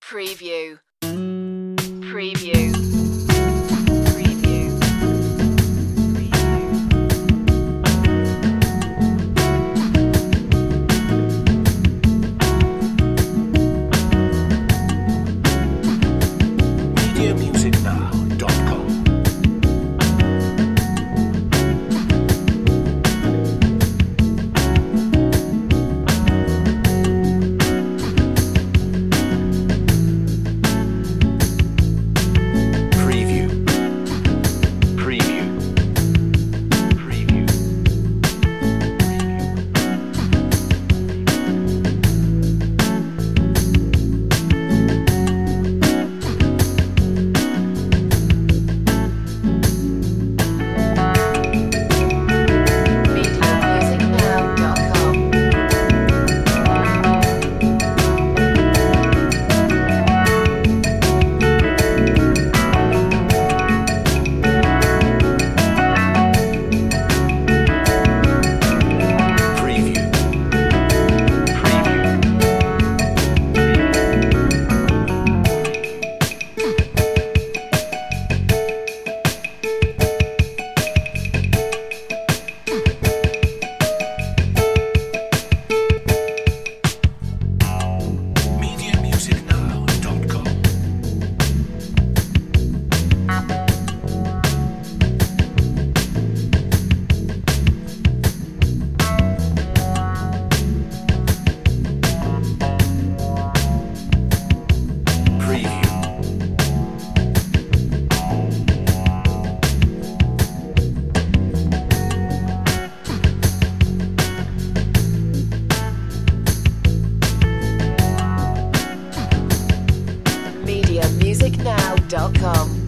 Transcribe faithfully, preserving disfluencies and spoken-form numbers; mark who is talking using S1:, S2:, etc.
S1: Preview. Preview. Preview.
S2: media music now dot com. Preview. Preview. Preview.
S1: media music now dot com.
S2: Preview. Preview. media music now dot com. Preview.
S1: media music now dot com.